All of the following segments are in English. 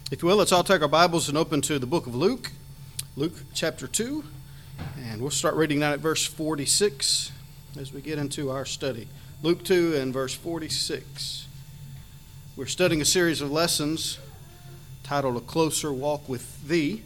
If you will, let's all take our Bibles and open to the book of Luke, Luke chapter 2, and we'll start reading down at verse 46 as we get into our study. Luke 2 and verse 46. We're studying a series of lessons titled A Closer Walk with Thee,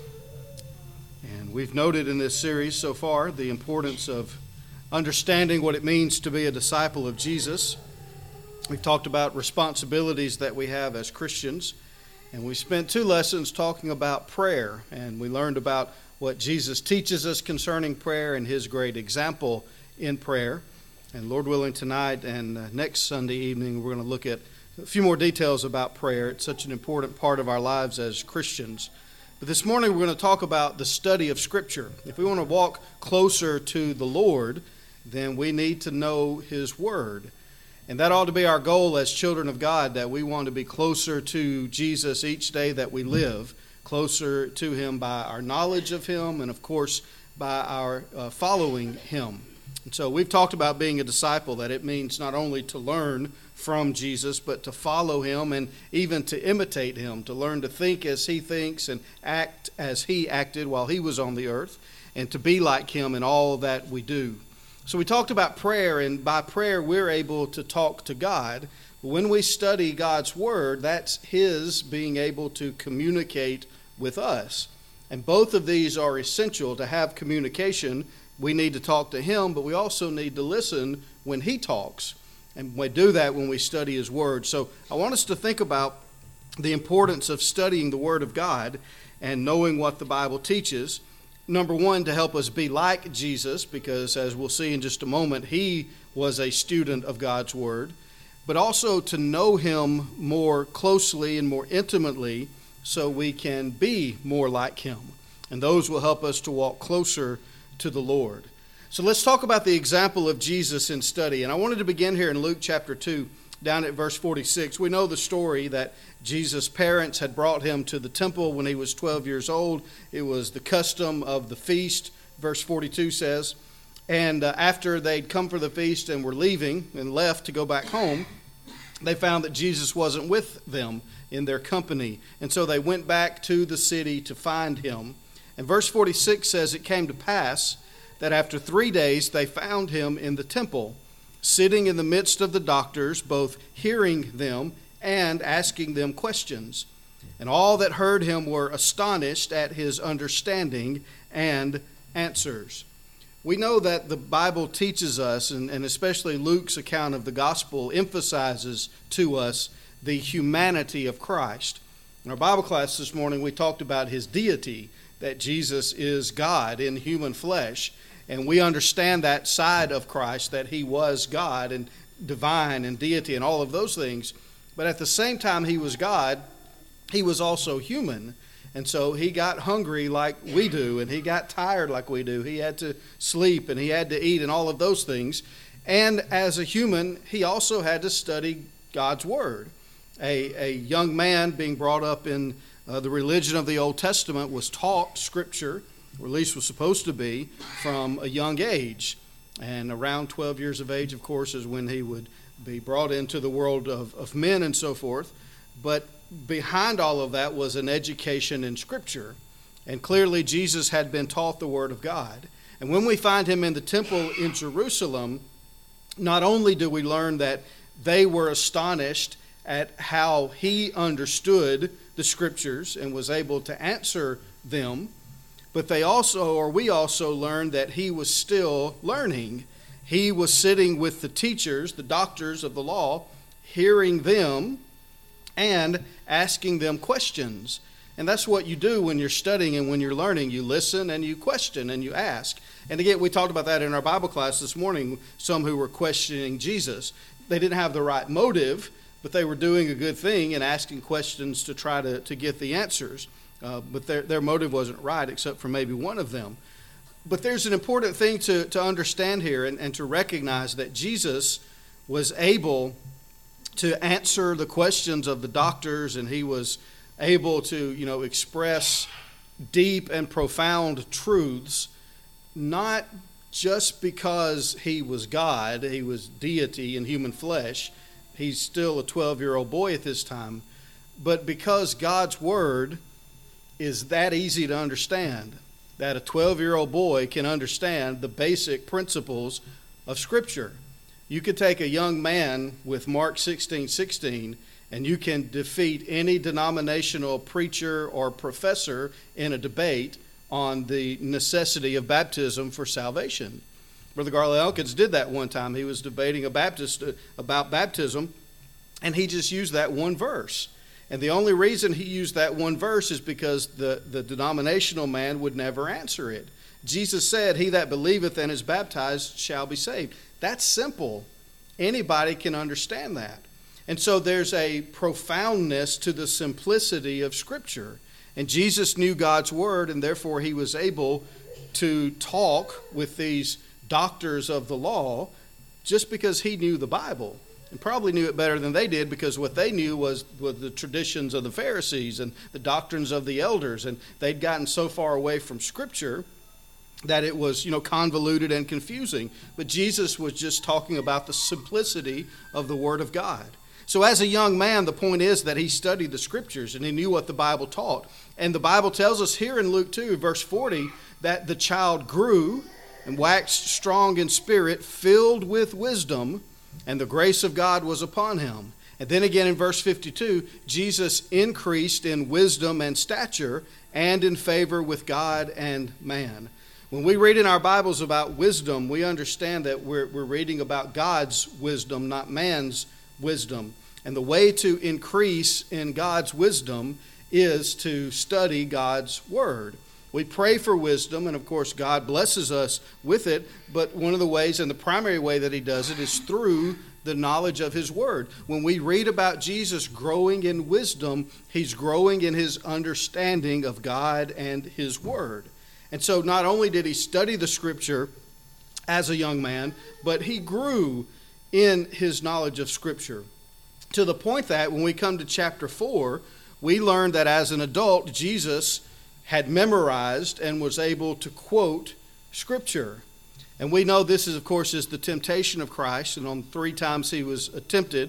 and we've noted in this series so far the importance of understanding what it means to be a disciple of Jesus. We've talked about responsibilities that we have as Christians. And we spent 2 lessons talking about prayer, and we learned about what Jesus teaches us concerning prayer and his great example in prayer. And Lord willing, tonight and next Sunday evening, we're going to look at a few more details about prayer. It's such an important part of our lives as Christians. But this morning, we're going to talk about the study of Scripture. If we want to walk closer to the Lord, then we need to know his Word. And that ought to be our goal as children of God, that we want to be closer to Jesus each day that we live, closer to him by our knowledge of him and, of course, by our following him. And so we've talked about being a disciple, that it means not only to learn from Jesus, but to follow him and even to imitate him, to learn to think as he thinks and act as he acted while he was on the earth, and to be like him in all that we do. So we talked about prayer, and by prayer we're able to talk to God. But when we study God's Word, that's his being able to communicate with us. And both of these are essential to have communication. We need to talk to him, but we also need to listen when he talks. And we do that when we study his Word. So I want us to think about the importance of studying the Word of God and knowing what the Bible teaches. Number one, to help us be like Jesus, because as we'll see in just a moment, he was a student of God's Word, but also to know him more closely and more intimately so we can be more like him. And those will help us to walk closer to the Lord. So let's talk about the example of Jesus in study. And I wanted to begin here in Luke chapter 2, down at verse 46. We know the story that Jesus' parents had brought him to the temple when he was 12 years old. It was the custom of the feast, verse 42 says. And after they'd come for the feast and were leaving and left to go back home, they found that Jesus wasn't with them in their company. And so they went back to the city to find him. And verse 46 says, "It came to pass that after 3 days they found him in the temple, sitting in the midst of the doctors, both hearing them and asking them questions. And all that heard him were astonished at his understanding and answers." We know that the Bible teaches us, and especially Luke's account of the gospel emphasizes to us the humanity of Christ. In our Bible class this morning, we talked about his deity, that Jesus is God in human flesh. And we understand that side of Christ, that he was God and divine and deity and all of those things. But at the same time he was God, he was also human. And so he got hungry like we do, and he got tired like we do. He had to sleep and he had to eat and all of those things. And as a human, he also had to study God's Word. A young man being brought up in the religion of the Old Testament was taught Scripture, or at least was supposed to be, from a young age. And around 12 years of age, of course, is when he would be brought into the world of men and so forth. But behind all of that was an education in Scripture. And clearly Jesus had been taught the Word of God. And when we find him in the temple in Jerusalem, not only do we learn that they were astonished at how he understood the Scriptures and was able to answer them, but we also learned that he was still learning. He was sitting with the teachers, the doctors of the law, hearing them and asking them questions. And that's what you do when you're studying and when you're learning. You listen and you question and you ask. And again, we talked about that in our Bible class this morning, some who were questioning Jesus. They didn't have the right motive, but they were doing a good thing and asking questions to try to get the answers. But their motive wasn't right, except for maybe one of them. But there's an important thing to understand here and to recognize that Jesus was able to answer the questions of the doctors, and he was able to, express deep and profound truths, not just because he was God, he was deity in human flesh. He's still a 12-year-old boy at this time. But because God's word is that easy to understand, that a 12-year-old boy can understand the basic principles of Scripture. You could take a young man with Mark 16:16, and you can defeat any denominational preacher or professor in a debate on the necessity of baptism for salvation. Brother Garland Elkins did that one time. He was debating a Baptist about baptism, and he just used that one verse. And the only reason he used that one verse is because the denominational man would never answer it. Jesus said, "He that believeth and is baptized shall be saved." That's simple. Anybody can understand that. And so there's a profoundness to the simplicity of Scripture. And Jesus knew God's word, and therefore he was able to talk with these doctors of the law just because he knew the Bible. And probably knew it better than they did, because what they knew was the traditions of the Pharisees and the doctrines of the elders. And they'd gotten so far away from Scripture that it was, convoluted and confusing. But Jesus was just talking about the simplicity of the Word of God. So as a young man, the point is that he studied the Scriptures and he knew what the Bible taught. And the Bible tells us here in Luke 2, verse 40, that the child grew and waxed strong in spirit, filled with wisdom, and the grace of God was upon him. And then again in verse 52, Jesus increased in wisdom and stature and in favor with God and man. When we read in our Bibles about wisdom, we understand that we're reading about God's wisdom, not man's wisdom. And the way to increase in God's wisdom is to study God's Word. We pray for wisdom, and of course God blesses us with it, but one of the ways, and the primary way that he does it, is through the knowledge of his word. When we read about Jesus growing in wisdom, he's growing in his understanding of God and his word. And so not only did he study the Scripture as a young man, but he grew in his knowledge of Scripture, to the point that when we come to chapter 4, we learn that as an adult, Jesus had memorized and was able to quote Scripture. And we know this is, of course, is the temptation of Christ. And on 3 times he was tempted,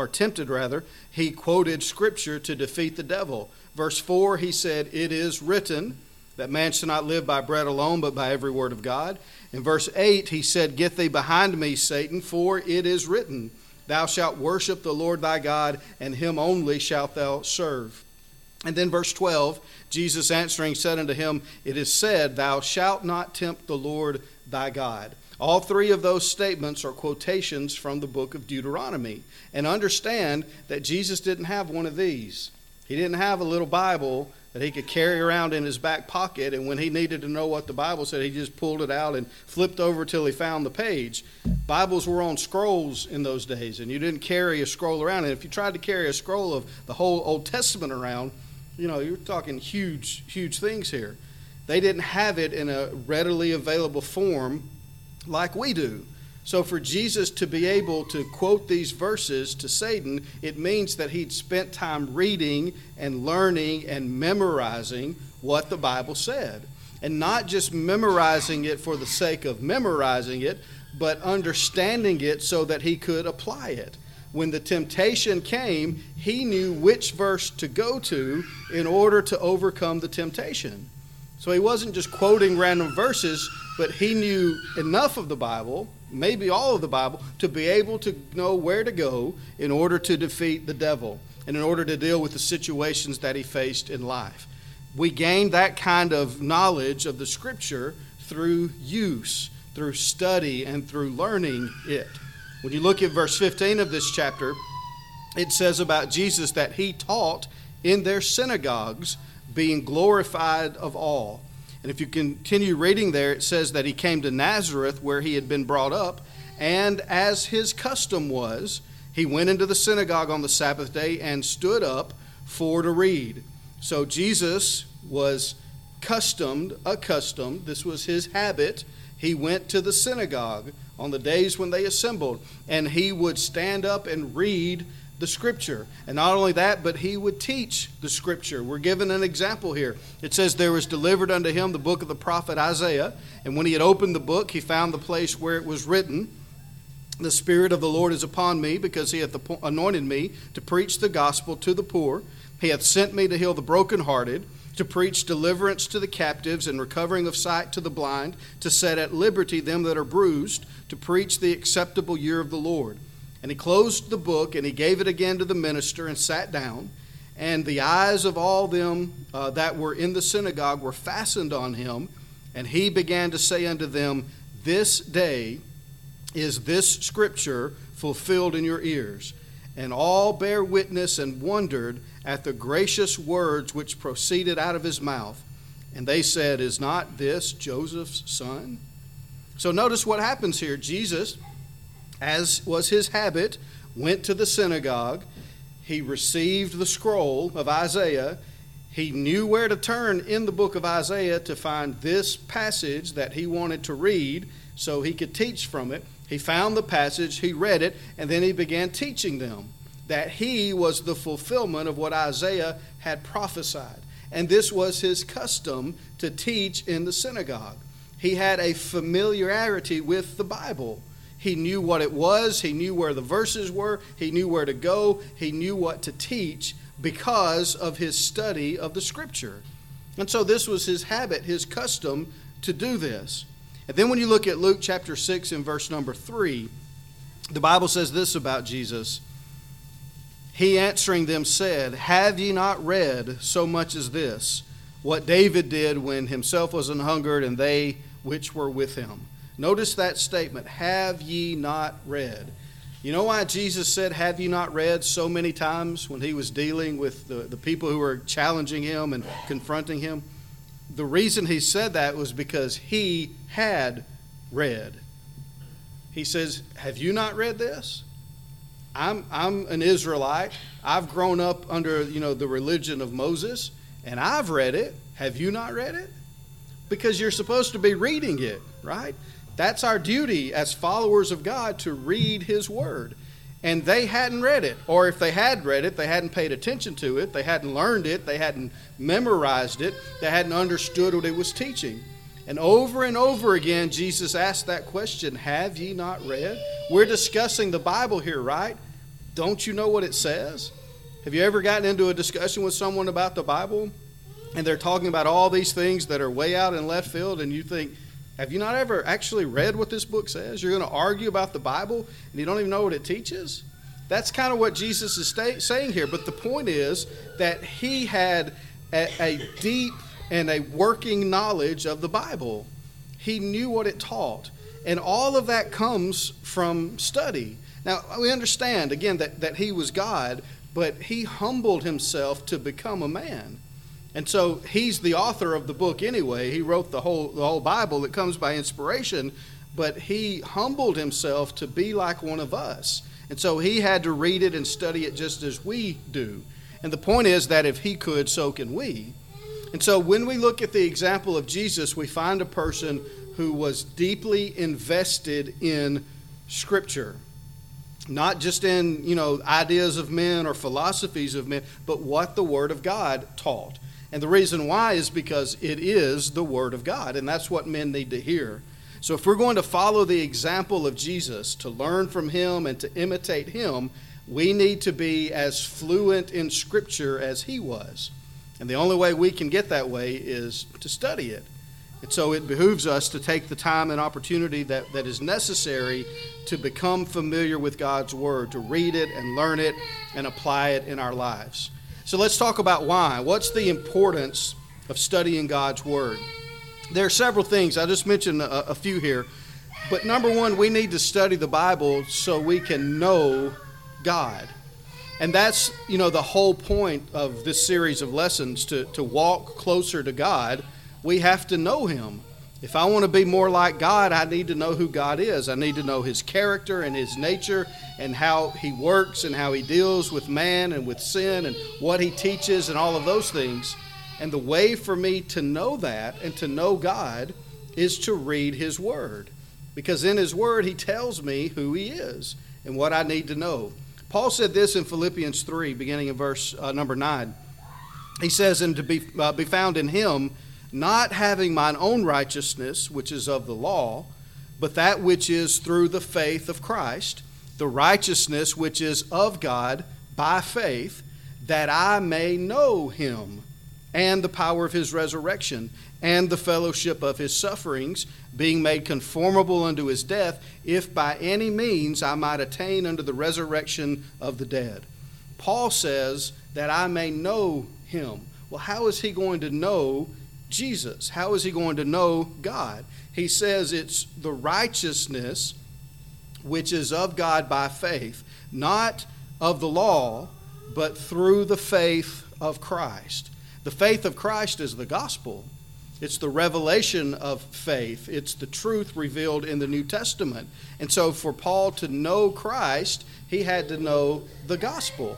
he quoted Scripture to defeat the devil. Verse 4, he said, "It is written that man shall not live by bread alone, but by every word of God." In verse 8, he said, "Get thee behind me, Satan, for it is written, thou shalt worship the Lord thy God, and him only shalt thou serve." And then verse 12, Jesus answering said unto him, "It is said, thou shalt not tempt the Lord thy God." All 3 of those statements are quotations from the book of Deuteronomy. And understand that Jesus didn't have one of these. He didn't have a little Bible that he could carry around in his back pocket, and when he needed to know what the Bible said, he just pulled it out and flipped over till he found the page. Bibles were on scrolls in those days, and you didn't carry a scroll around. And if you tried to carry a scroll of the whole Old Testament around, you're talking huge, huge things here. They didn't have it in a readily available form like we do. So for Jesus to be able to quote these verses to Satan, it means that he'd spent time reading and learning and memorizing what the Bible said. And not just memorizing it for the sake of memorizing it, but understanding it so that he could apply it. When the temptation came, he knew which verse to go to in order to overcome the temptation. So he wasn't just quoting random verses, but he knew enough of the Bible, maybe all of the Bible, to be able to know where to go in order to defeat the devil and in order to deal with the situations that he faced in life. We gain that kind of knowledge of the Scripture through use, through study, and through learning it. When you look at verse 15 of this chapter, it says about Jesus that he taught in their synagogues, being glorified of all. And if you continue reading there, it says that he came to Nazareth, where he had been brought up, and as his custom was, he went into the synagogue on the Sabbath day and stood up for to read. So Jesus was accustomed, this was his habit. He went to the synagogue on the days when they assembled, and he would stand up and read the Scripture. And not only that, but he would teach the Scripture. We're given an example here. It says, "There was delivered unto him the book of the prophet Isaiah, and when he had opened the book, he found the place where it was written, The Spirit of the Lord is upon me, because he hath anointed me to preach the gospel to the poor. He hath sent me to heal the brokenhearted, to preach deliverance to the captives and recovering of sight to the blind, to set at liberty them that are bruised, to preach the acceptable year of the Lord. And he closed the book, and he gave it again to the minister, and sat down. And the eyes of all them that were in the synagogue were fastened on him. And he began to say unto them, This day is this scripture fulfilled in your ears. And all bare witness and wondered at the gracious words which proceeded out of his mouth. And they said, Is not this Joseph's son? So notice what happens here. Jesus, as was his habit, went to the synagogue. He received the scroll of Isaiah. He knew where to turn in the book of Isaiah to find this passage that he wanted to read so he could teach from it. He found the passage, he read it, and then he began teaching them that he was the fulfillment of what Isaiah had prophesied. And this was his custom to teach in the synagogue. He had a familiarity with the Bible. He knew what it was. He knew where the verses were. He knew where to go. He knew what to teach because of his study of the Scripture. And so this was his habit, his custom to do this. And then when you look at Luke chapter 6 and verse number 3, the Bible says this about Jesus. He answering them said, Have ye not read so much as this, what David did when himself was an hungered and they which were with him? Notice that statement, have ye not read? You know why Jesus said, have ye not read so many times when he was dealing with the people who were challenging him and confronting him? The reason he said that was because he had read. He says, have you not read this? I'm an Israelite. I've grown up under, the religion of Moses, and I've read it. Have you not read it? Because you're supposed to be reading it, right? That's our duty as followers of God, to read his word. And they hadn't read it. Or if they had read it, they hadn't paid attention to it. They hadn't learned it. They hadn't memorized it. They hadn't understood what it was teaching. And over again, Jesus asked that question, have ye not read? We're discussing the Bible here, right? Don't you know what it says? Have you ever gotten into a discussion with someone about the Bible, and they're talking about all these things that are way out in left field, and you think, have you not ever actually read what this book says? You're going to argue about the Bible, and you don't even know what it teaches? That's kind of what Jesus is saying here. But the point is that he had a deep and a working knowledge of the Bible. He knew what it taught. And all of that comes from study. Now, we understand, again, that he was God, but he humbled himself to become a man. And so he's the author of the book anyway. He wrote the whole Bible that comes by inspiration, but he humbled himself to be like one of us. And so he had to read it and study it just as we do. And the point is that if he could, so can we. And so when we look at the example of Jesus, we find a person who was deeply invested in Scripture. Not just in, ideas of men or philosophies of men, but what the Word of God taught. And the reason why is because it is the Word of God, and that's what men need to hear. So if we're going to follow the example of Jesus, to learn from him and to imitate him, we need to be as fluent in Scripture as he was. And the only way we can get that way is to study it. And so it behooves us to take the time and opportunity that is necessary to become familiar with God's Word, to read it and learn it and apply it in our lives. So let's talk about why. What's the importance of studying God's Word? There are several things. I just mentioned a few here. But number one, we need to study the Bible so we can know God. And that's, the whole point of this series of lessons, to walk closer to God. We have to know him. If I want to be more like God, I need to know who God is. I need to know his character and his nature and how he works and how he deals with man and with sin and what he teaches and all of those things. And the way for me to know that and to know God is to read his word. Because in his word, he tells me who he is and what I need to know. Paul said this in Philippians 3, beginning in verse number 9. He says, and to be found in him, not having mine own righteousness, which is of the law, but that which is through the faith of Christ, the righteousness which is of God by faith, that I may know him, and the power of his resurrection, and the fellowship of his sufferings, being made conformable unto his death, if by any means I might attain unto the resurrection of the dead. Paul says that I may know him. Well, how is he going to know Jesus? How is he going to know God? He says it's the righteousness which is of God by faith, not of the law, but through the faith of Christ. The faith of Christ is the gospel. It's the revelation of faith. It's the truth revealed in the New Testament. And so for Paul to know Christ, he had to know the gospel.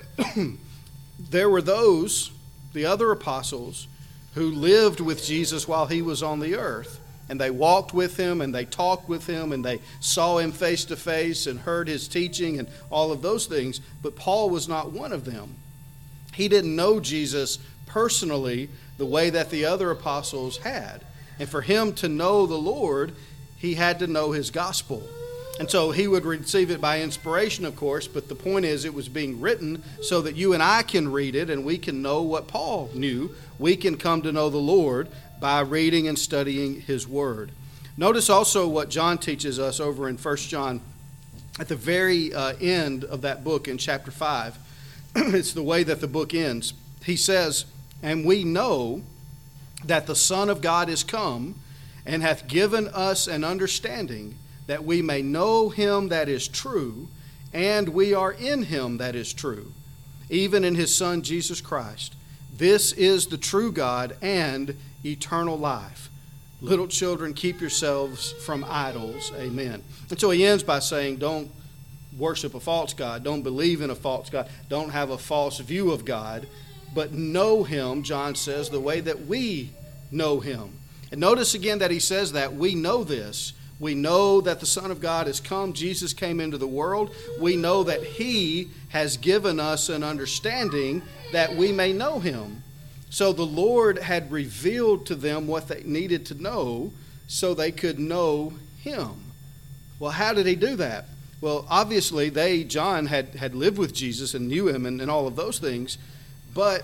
There were those, the other apostles, who lived with Jesus while he was on the earth. And they walked with him, and they talked with him, and they saw him face to face and heard his teaching and all of those things. But Paul was not one of them. He didn't know Jesus personally the way that the other apostles had. And for him to know the Lord, he had to know his gospel. And so he would receive it by inspiration, of course, but the point is it was being written so that you and I can read it and we can know what Paul knew. We can come to know the Lord by reading and studying his word. Notice also what John teaches us over in 1 John at the very end of that book in chapter 5. It's the way that the book ends. He says, "And we know that the Son of God is come, and hath given us an understanding, that we may know him that is true, and we are in him that is true, even in his Son Jesus Christ. This is the true God and eternal life. Little children, keep yourselves from idols." Amen. And so he ends by saying, don't worship a false God. Don't believe in a false God. Don't have a false view of God. But know him, John says, the way that we know him. And notice again that he says that we know this. We know that the Son of God has come. Jesus came into the world. We know that he has given us an understanding that we may know him. So the Lord had revealed to them what they needed to know so they could know him. Well, how did he do that? Well, obviously John had lived with Jesus and knew him and all of those things, but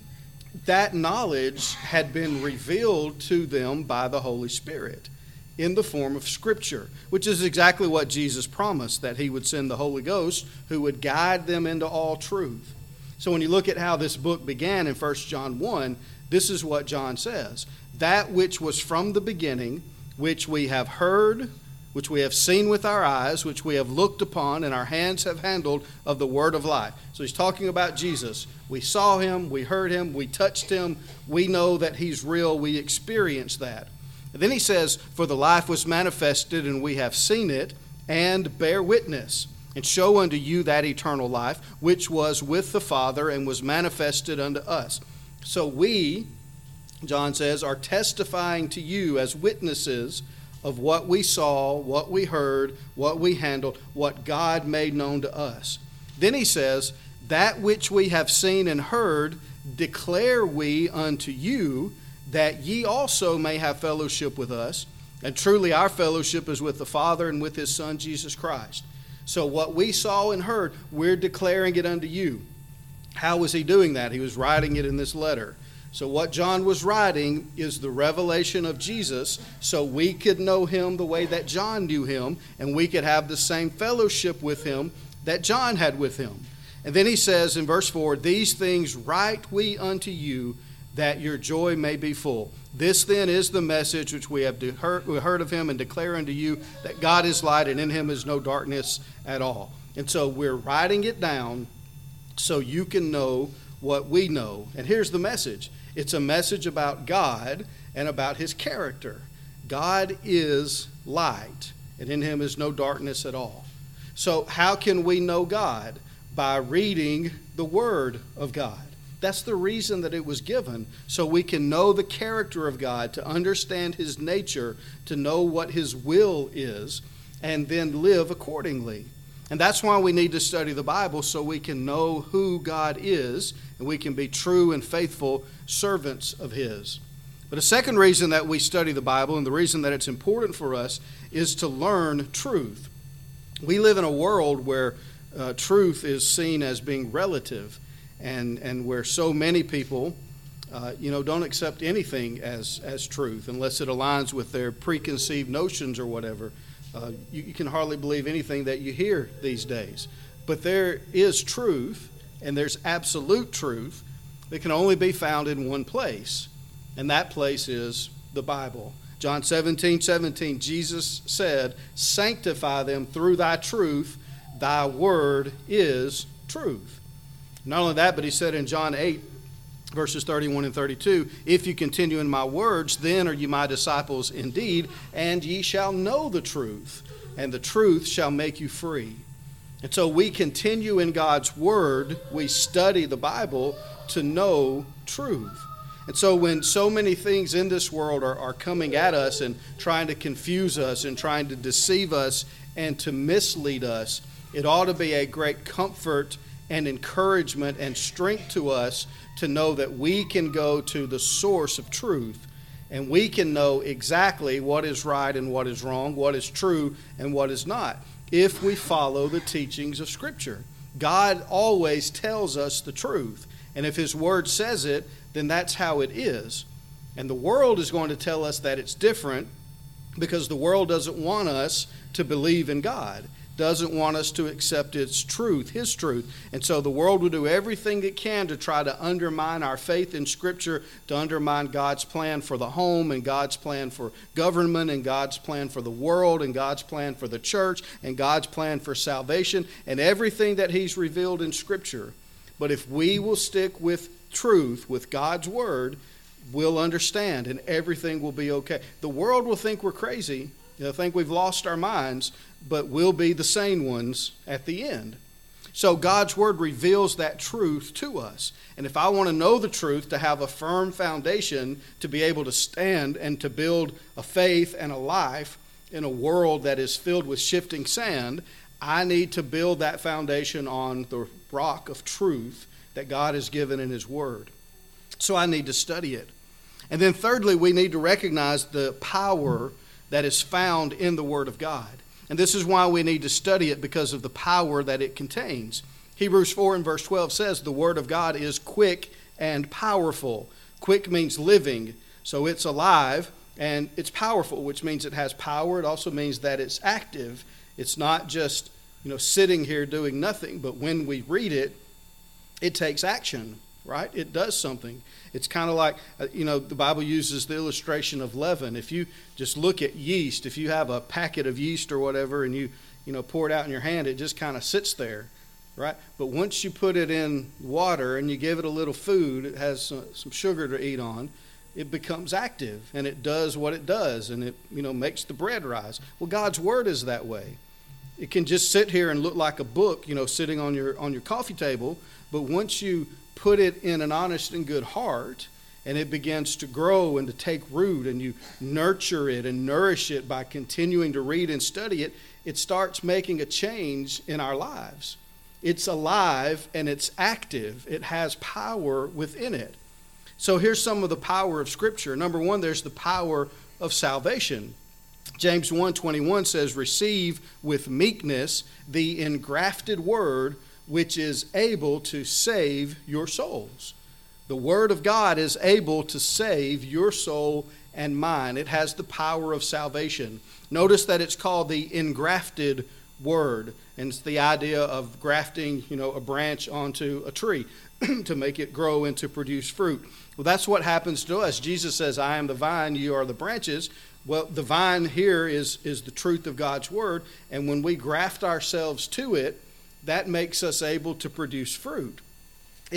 that knowledge had been revealed to them by the Holy Spirit in the form of Scripture, which is exactly what Jesus promised, that he would send the Holy Ghost who would guide them into all truth. So when you look at how this book began in 1 John 1, this is what John says. That which was from the beginning, which we have heard, which we have seen with our eyes, which we have looked upon, and our hands have handled of the word of life. So he's talking about Jesus. We saw him, we heard him, we touched him, we know that he's real, we experienced that. And then he says, for the life was manifested, and we have seen it, and bear witness, and show unto you that eternal life, which was with the Father, and was manifested unto us. So we, John says, are testifying to you as witnesses of what we saw, what we heard, what we handled, what God made known to us. Then he says, that which we have seen and heard declare we unto you, that ye also may have fellowship with us. And truly our fellowship is with the Father and with his Son, Jesus Christ. So what we saw and heard, we're declaring it unto you. How was he doing that? He was writing it in this letter. So what John was writing is the revelation of Jesus, so we could know him the way that John knew him, and we could have the same fellowship with him that John had with him. And then he says in verse 4, these things write we unto you, that your joy may be full. This then is the message which we have heard of him, and declare unto you that God is light, and in him is no darkness at all. And so we're writing it down so you can know what we know. And here's the message. It's a message about God and about his character. God is light, and in him is no darkness at all. So how can we know God? By reading the Word of God. That's the reason that it was given, so we can know the character of God, to understand his nature, to know what his will is, and then live accordingly. And that's why we need to study the Bible, so we can know who God is, and we can be true and faithful servants of his. But a second reason that we study the Bible, and the reason that it's important for us, is to learn truth. We live in a world where truth is seen as being relative. and where so many people don't accept anything as truth unless it aligns with their preconceived notions or whatever. You can hardly believe anything that you hear these days. But there is truth, and there's absolute truth that can only be found in one place, and that place is the Bible. John 17:17, Jesus said, "Sanctify them through thy truth, thy word is truth." Not only that, but he said in John 8, verses 31 and 32, "If you continue in my words, then are you my disciples indeed, and ye shall know the truth, and the truth shall make you free." And so we continue in God's word, we study the Bible to know truth. And so when so many things in this world are coming at us and trying to confuse us and trying to deceive us and to mislead us, it ought to be a great comfort and encouragement and strength to us to know that we can go to the source of truth, and we can know exactly what is right and what is wrong, what is true and what is not, if we follow the teachings of Scripture. God always tells us the truth, and if His Word says it, then that's how it is. And the world is going to tell us that it's different, because the world doesn't want us to believe in God, doesn't want us to accept its truth, His truth. And so the world will do everything it can to try to undermine our faith in Scripture, to undermine God's plan for the home and God's plan for government and God's plan for the world and God's plan for the church and God's plan for salvation and everything that He's revealed in Scripture. But if we will stick with truth, with God's Word, we'll understand and everything will be okay. The world will think we're crazy. They'll think we've lost our minds, but we'll be the sane ones at the end. So God's Word reveals that truth to us. And if I want to know the truth, to have a firm foundation, to be able to stand and to build a faith and a life in a world that is filled with shifting sand, I need to build that foundation on the rock of truth that God has given in His Word. So I need to study it. And then thirdly, we need to recognize the power that is found in the Word of God. And this is why we need to study it, because of the power that it contains. Hebrews 4 and verse 12 says the Word of God is quick and powerful. Quick means living, so it's alive, and it's powerful, which means it has power. It also means that it's active. It's not just, sitting here doing nothing, but when we read it, it takes action, right? It does something. It's kind of like, the Bible uses the illustration of leaven. If you just look at yeast, if you have a packet of yeast or whatever and you pour it out in your hand, it just kind of sits there, right? But once you put it in water and you give it a little food, it has some sugar to eat on, it becomes active and it does what it does, and it, makes the bread rise. Well, God's Word is that way. It can just sit here and look like a book, sitting on your coffee table, but once you put it in an honest and good heart, and it begins to grow and to take root, and you nurture it and nourish it by continuing to read and study it, it starts making a change in our lives. It's alive and it's active. It has power within it. So here's some of the power of Scripture. Number one, there's the power of salvation. James 1:21 says, "Receive with meekness the engrafted word, which is able to save your souls." The Word of God is able to save your soul and mine. It has the power of salvation. Notice that it's called the engrafted Word, and it's the idea of grafting, a branch onto a tree to make it grow and to produce fruit. Well, that's what happens to us. Jesus says, "I am the vine, you are the branches." Well, the vine here is the truth of God's Word, and when we graft ourselves to it, that makes us able to produce fruit. It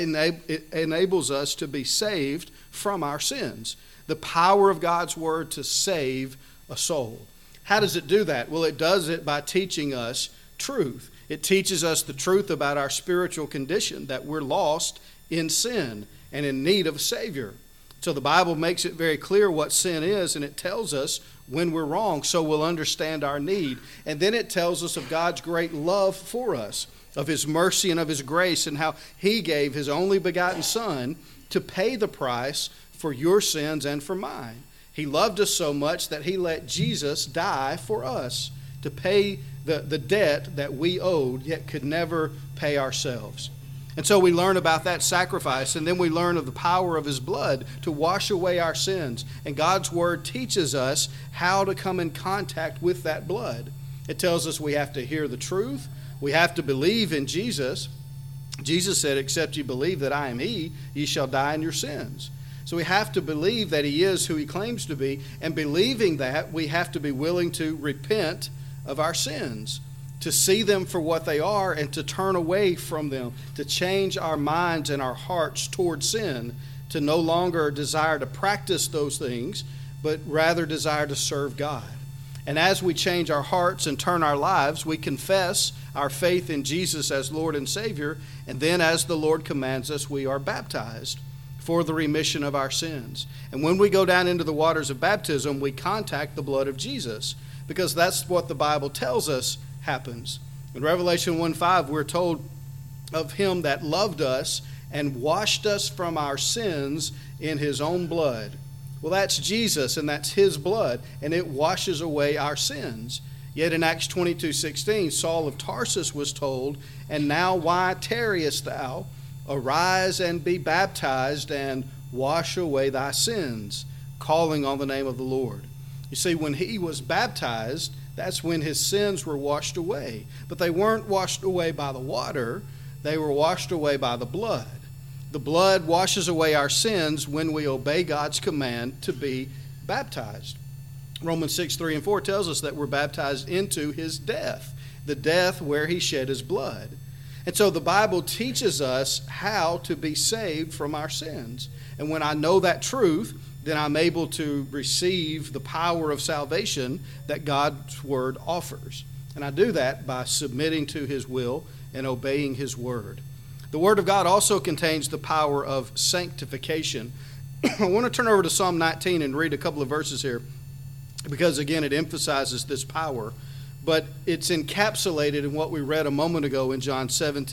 enables us to be saved from our sins. The power of God's Word to save a soul. How does it do that? Well, it does it by teaching us truth. It teaches us the truth about our spiritual condition, that we're lost in sin and in need of a Savior. So the Bible makes it very clear what sin is, and it tells us when we're wrong, so we'll understand our need. And then it tells us of God's great love for us, of His mercy and of His grace, and how He gave His only begotten Son to pay the price for your sins and for mine. He loved us so much that He let Jesus die for us to pay the debt that we owed, yet could never pay ourselves. And so we learn about that sacrifice, and then we learn of the power of his blood to wash away our sins. And God's word teaches us how to come in contact with that blood. It tells us we have to hear the truth. We have to believe in Jesus. Jesus said, except you believe that I am he, ye shall die in your sins. So we have to believe that he is who he claims to be. And believing that, we have to be willing to repent of our sins, to see them for what they are and to turn away from them, to change our minds and our hearts toward sin, to no longer desire to practice those things, but rather desire to serve God. And as we change our hearts and turn our lives, we confess our faith in Jesus as Lord and Savior, and then as the Lord commands us, we are baptized for the remission of our sins. And when we go down into the waters of baptism, we contact the blood of Jesus, because that's what the Bible tells us happens. In Revelation 1:5, we're told of him that loved us and washed us from our sins in his own blood. Well, that's Jesus, and that's his blood, and it washes away our sins. Yet in Acts 22:16, Saul of Tarsus was told, and now why tarriest thou? Arise and be baptized and wash away thy sins, calling on the name of the Lord. You see, when he was baptized, that's when his sins were washed away. But they weren't washed away by the water. They were washed away by the blood. The blood washes away our sins when we obey God's command to be baptized. Romans 6:3-4 tells us that we're baptized into his death, the death where he shed his blood. And so the Bible teaches us how to be saved from our sins. And when I know that truth, then I'm able to receive the power of salvation that God's word offers. And I do that by submitting to his will and obeying his word. The word of God also contains the power of sanctification. I want to turn over to Psalm 19 and read a couple of verses here, because again it emphasizes this power, but it's encapsulated in what we read a moment ago in John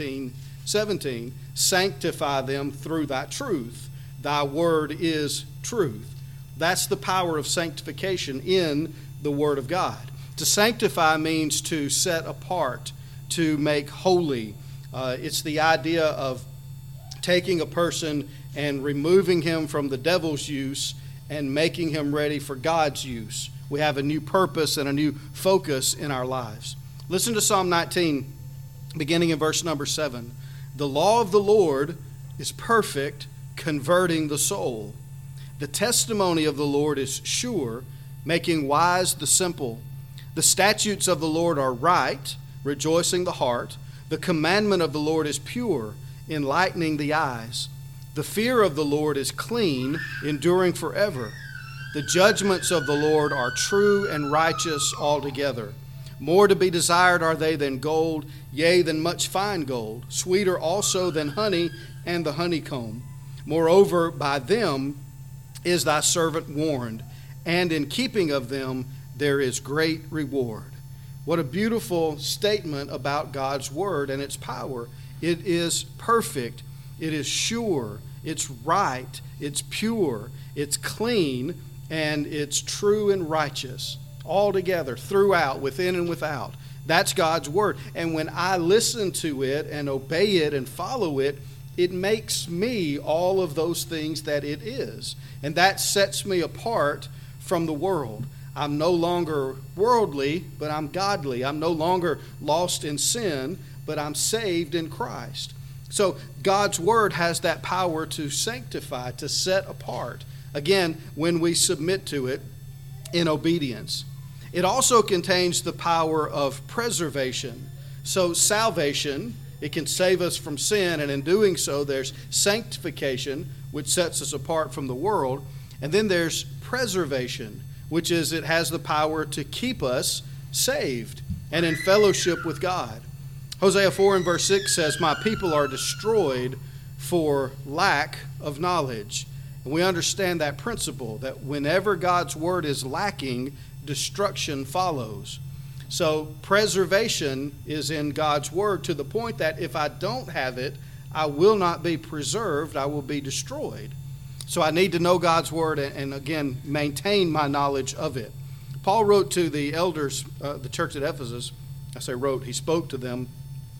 17:17. Sanctify them through thy truth. Thy word is truth. That's the power of sanctification in the Word of God. To sanctify means to set apart, to make holy. It's the idea of taking a person and removing him from the devil's use and making him ready for God's use. We have a new purpose and a new focus in our lives. Listen to Psalm 19, beginning in verse number 7. The law of the Lord is perfect, converting the soul. The testimony of the Lord is sure, making wise the simple. The statutes of the Lord are right, rejoicing the heart. The commandment of the Lord is pure, enlightening the eyes. The fear of the Lord is clean, enduring forever. The judgments of the Lord are true and righteous altogether. More to be desired are they than gold, yea, than much fine gold, sweeter also than honey and the honeycomb. Moreover, by them is thy servant warned, and in keeping of them there is great reward. What a beautiful statement about God's word and its power. It is perfect, it is sure, it's right, it's pure, it's clean, and it's true and righteous, all together, throughout, within and without. That's God's word. And when I listen to it and obey it and follow it, it makes me all of those things that it is. And that sets me apart from the world. I'm no longer worldly, but I'm godly. I'm no longer lost in sin, but I'm saved in Christ. So God's word has that power to sanctify, to set apart. Again, when we submit to it in obedience. It also contains the power of preservation. So salvation, it can save us from sin, and in doing so, there's sanctification, which sets us apart from the world. And then there's preservation, which is it has the power to keep us saved and in fellowship with God. Hosea 4 and verse 6 says, my people are destroyed for lack of knowledge. And we understand that principle, that whenever God's word is lacking, destruction follows. So preservation is in God's word to the point that if I don't have it, I will not be preserved, I will be destroyed. So I need to know God's word and again, maintain my knowledge of it. Paul wrote to the elders, the church at Ephesus. I say wrote, he spoke to them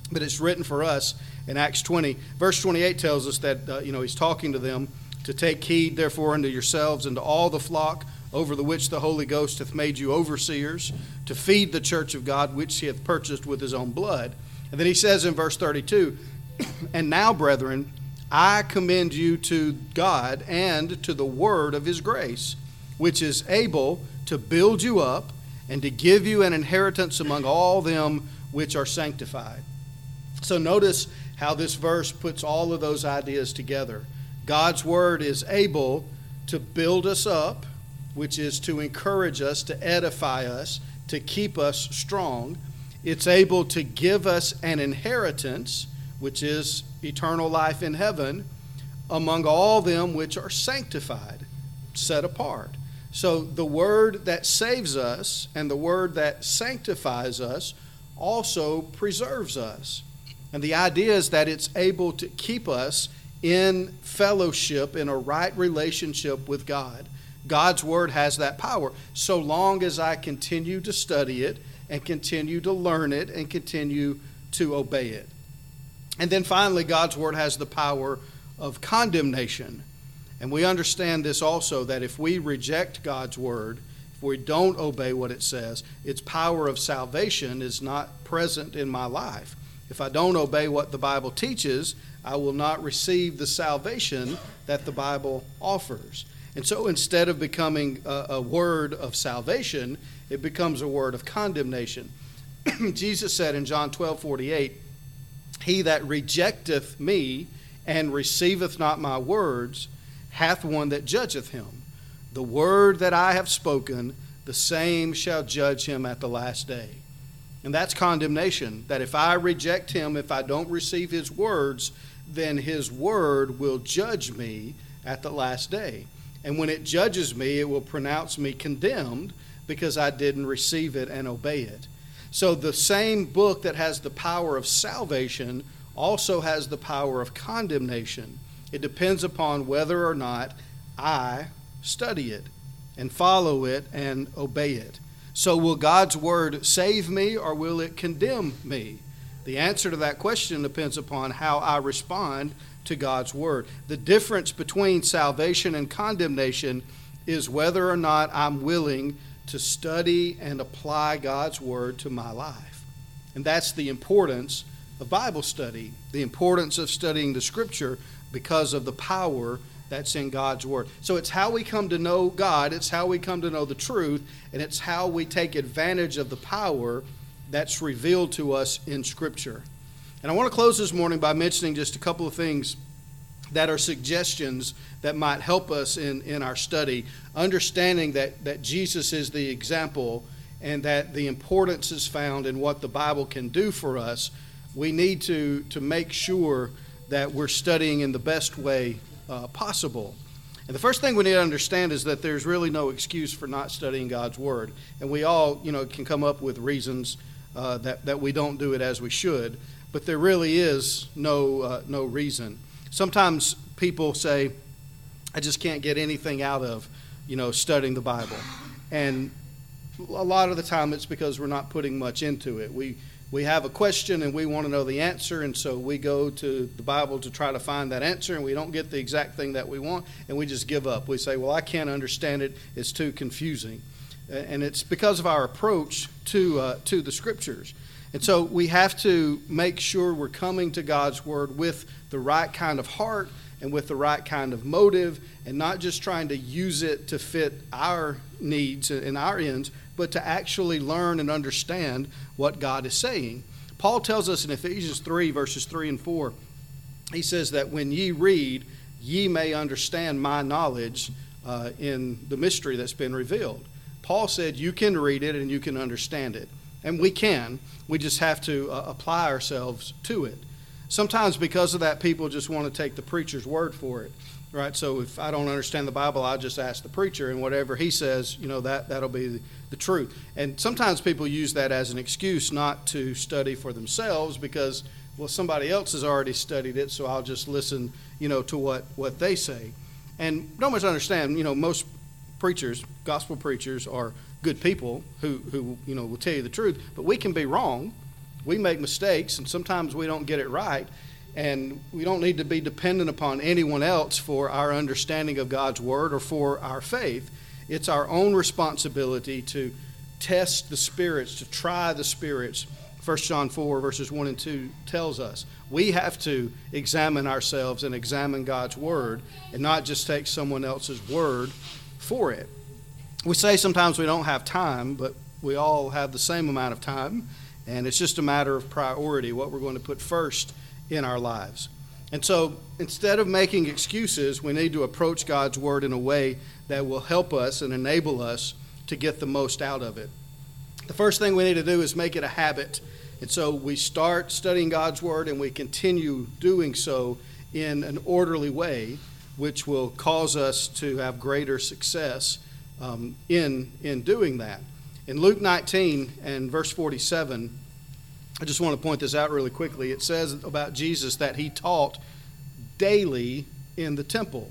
but it's written for us in Acts 20. Verse 28 tells us that, he's talking to them, to take heed, therefore, unto yourselves and to all the flock over the which the Holy Ghost hath made you overseers, to feed the church of God, which he hath purchased with his own blood. And then he says in verse 32, and now, brethren, I commend you to God and to the word of his grace, which is able to build you up and to give you an inheritance among all them which are sanctified. So notice how this verse puts all of those ideas together. God's word is able to build us up, which is to encourage us, to edify us, to keep us strong. It's able to give us an inheritance, which is eternal life in heaven, among all them which are sanctified, set apart. So the word that saves us and the word that sanctifies us also preserves us. And the idea is that it's able to keep us in fellowship, in a right relationship with God. God's word has that power, so long as I continue to study it and continue to learn it and continue to obey it. And then finally, God's word has the power of condemnation. And we understand this also, that if we reject God's word, if we don't obey what it says, its power of salvation is not present in my life. If I don't obey what the Bible teaches, I will not receive the salvation that the Bible offers. And so instead of becoming a word of salvation, it becomes a word of condemnation. Jesus said in John 12:48, he that rejecteth me and receiveth not my words hath one that judgeth him. The word that I have spoken, the same shall judge him at the last day. And that's condemnation, that if I reject him, if I don't receive his words, then his word will judge me at the last day. And when it judges me, it will pronounce me condemned because I didn't receive it and obey it. So the same book that has the power of salvation also has the power of condemnation. It depends upon whether or not I study it and follow it and obey it. So will God's word save me or will it condemn me? The answer to that question depends upon how I respond to God's word. The difference between salvation and condemnation is whether or not I'm willing to study and apply God's word to my life. And that's the importance of Bible study, the importance of studying the Scripture because of the power that's in God's word. So it's how we come to know God, it's how we come to know the truth, and it's how we take advantage of the power that's revealed to us in Scripture. And I want to close this morning by mentioning just a couple of things that are suggestions that might help us in our study, understanding that Jesus is the example and that the importance is found in what the Bible can do for us. We need to make sure that we're studying in the best way possible. And the first thing we need to understand is that there's really no excuse for not studying God's Word. And we all, can come up with reasons that we don't do it as we should, but there really is no reason. Sometimes people say, I just can't get anything out of, studying the Bible. And a lot of the time it's because we're not putting much into it. We have a question and we want to know the answer, and so we go to the Bible to try to find that answer, and we don't get the exact thing that we want, and we just give up. We say, well, I can't understand it. It's too confusing. And it's because of our approach to the Scriptures. And so we have to make sure we're coming to God's Word with the right kind of heart and with the right kind of motive, and not just trying to use it to fit our needs and our ends, but to actually learn and understand what God is saying. Paul tells us in Ephesians 3, verses 3 and 4, he says that when ye read, ye may understand my knowledge in the mystery that's been revealed. Paul said you can read it and you can understand it. And we can. We just have to apply ourselves to it. Sometimes because of that, people just want to take the preacher's word for it, right? So if I don't understand the Bible, I'll just ask the preacher, and whatever he says, that'll be the truth. And sometimes people use that as an excuse not to study for themselves because, well, somebody else has already studied it, so I'll just listen, to what they say. And don't much understand, most preachers, gospel preachers, are good people who will tell you the truth, but we can be wrong. we make mistakes, and sometimes we don't get it right, and we don't need to be dependent upon anyone else for our understanding of God's Word or for our faith. It's our own responsibility to test the spirits, to try the spirits. 1 John 4, verses 1 and 2 tells us we have to examine ourselves and examine God's Word and not just take someone else's word for it. We say sometimes we don't have time, but we all have the same amount of time, and it's just a matter of priority, what we're going to put first in our lives. And so instead of making excuses, we need to approach God's Word in a way that will help us and enable us to get the most out of it. The first thing we need to do is make it a habit. And so we start studying God's Word and we continue doing so in an orderly way, which will cause us to have greater success in doing that. In Luke 19 and verse 47, I just want to point this out really quickly. It says about Jesus that he taught daily in the temple.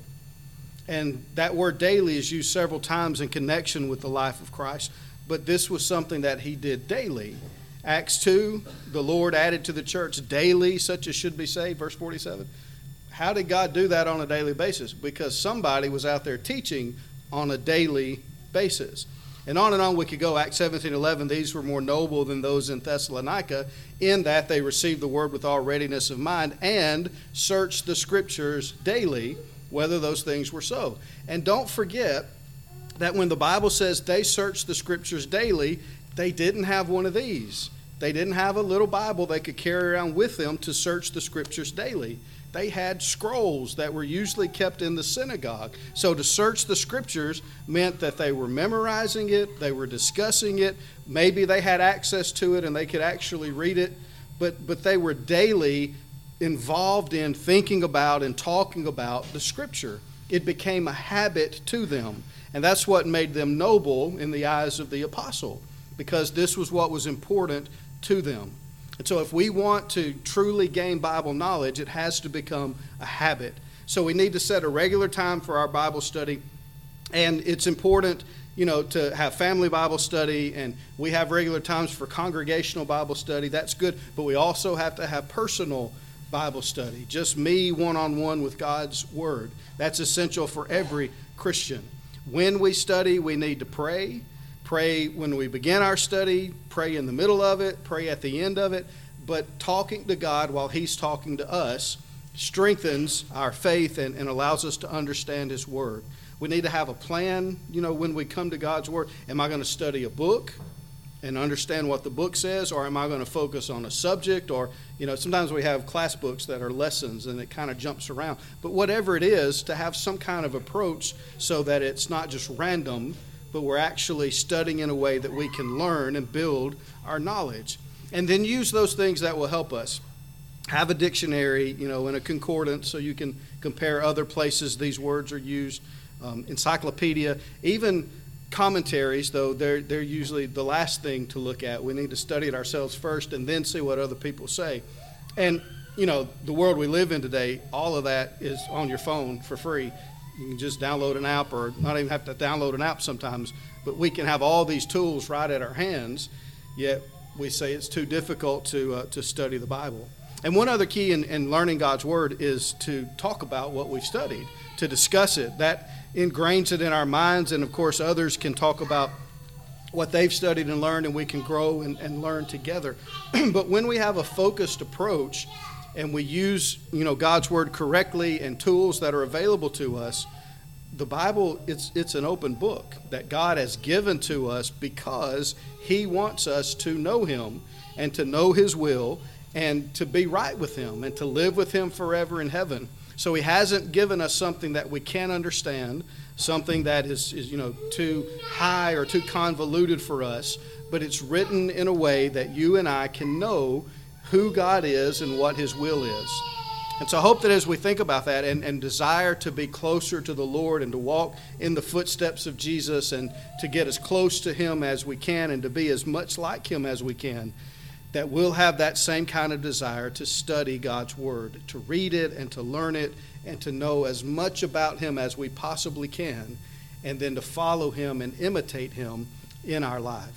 And that word daily is used several times in connection with the life of Christ. But this was something that he did daily. Acts 2, the Lord added to the church daily such as should be saved, verse 47. How did God do that on a daily basis? Because somebody was out there teaching on a daily basis. And on we could go. Acts 17:11, these were more noble than those in Thessalonica, in that they received the word with all readiness of mind and searched the scriptures daily, whether those things were so. And don't forget that when the Bible says they searched the scriptures daily, they didn't have one of these. They didn't have a little Bible they could carry around with them to search the scriptures daily. They had scrolls that were usually kept in the synagogue. So to search the scriptures meant that they were memorizing it, they were discussing it, maybe they had access to it and they could actually read it, but they were daily involved in thinking about and talking about the scripture. It became a habit to them, and that's what made them noble in the eyes of the apostle, because this was what was important to them. And so if we want to truly gain Bible knowledge, it has to become a habit. So we need to set a regular time for our Bible study. And it's important, to have family Bible study, and we have regular times for congregational Bible study. That's good. But we also have to have personal Bible study, just me one-on-one with God's Word. That's essential for every Christian. When we study, we need to pray. Pray when we begin our study, pray in the middle of it, pray at the end of it. But talking to God while He's talking to us strengthens our faith and allows us to understand His Word. We need to have a plan, when we come to God's Word. Am I going to study a book and understand what the book says, or am I going to focus on a subject? Or, sometimes we have class books that are lessons and it kind of jumps around. But whatever it is, to have some kind of approach so that it's not just random, but we're actually studying in a way that we can learn and build our knowledge. And then use those things that will help us. Have a dictionary, in a concordance so you can compare other places these words are used. Encyclopedia, even commentaries, though they're usually the last thing to look at. We need to study it ourselves first and then see what other people say. And, the world we live in today, all of that is on your phone for free. You can just download an app, or not even have to download an app sometimes, but we can have all these tools right at our hands, yet we say it's too difficult to study the Bible. And one other key in learning God's Word is to talk about what we've studied, to discuss it. That ingrains it in our minds, and of course others can talk about what they've studied and learned, and we can grow and learn together. But when we have a focused approach, and we use, God's Word correctly and tools that are available to us, the Bible, it's an open book that God has given to us because He wants us to know Him and to know His will and to be right with Him and to live with Him forever in heaven. So He hasn't given us something that we can't understand, something that is too high or too convoluted for us, but it's written in a way that you and I can know who God is and what His will is. And so I hope that as we think about that and desire to be closer to the Lord and to walk in the footsteps of Jesus and to get as close to Him as we can and to be as much like Him as we can, that we'll have that same kind of desire to study God's Word, to read it and to learn it and to know as much about Him as we possibly can, and then to follow Him and imitate Him in our lives.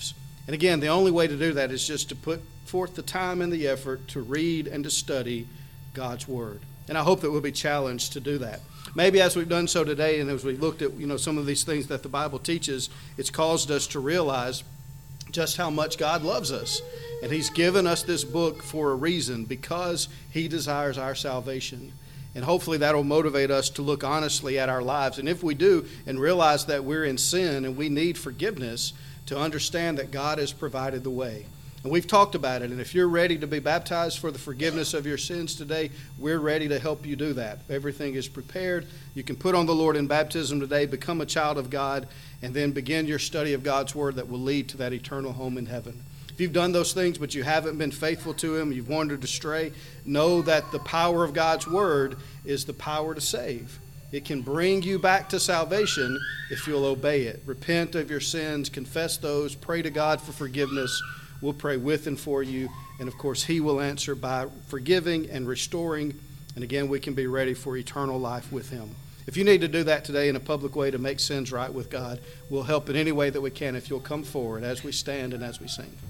And again, the only way to do that is just to put forth the time and the effort to read and to study God's Word. And I hope that we'll be challenged to do that. Maybe as we've done so today, and as we looked at some of these things that the Bible teaches, it's caused us to realize just how much God loves us. And He's given us this book for a reason, because He desires our salvation. And hopefully that'll motivate us to look honestly at our lives. And if we do, and realize that we're in sin and we need forgiveness, to understand that God has provided the way. And we've talked about it. And if you're ready to be baptized for the forgiveness of your sins today, we're ready to help you do that. Everything is prepared. You can put on the Lord in baptism today, become a child of God, and then begin your study of God's Word that will lead to that eternal home in heaven. If you've done those things but you haven't been faithful to Him, you've wandered astray, know that the power of God's Word is the power to save. It can bring you back to salvation if you'll obey it. Repent of your sins, confess those, pray to God for forgiveness. We'll pray with and for you. And of course, He will answer by forgiving and restoring. And again, we can be ready for eternal life with Him. If you need to do that today in a public way to make sins right with God, we'll help in any way that we can if you'll come forward as we stand and as we sing.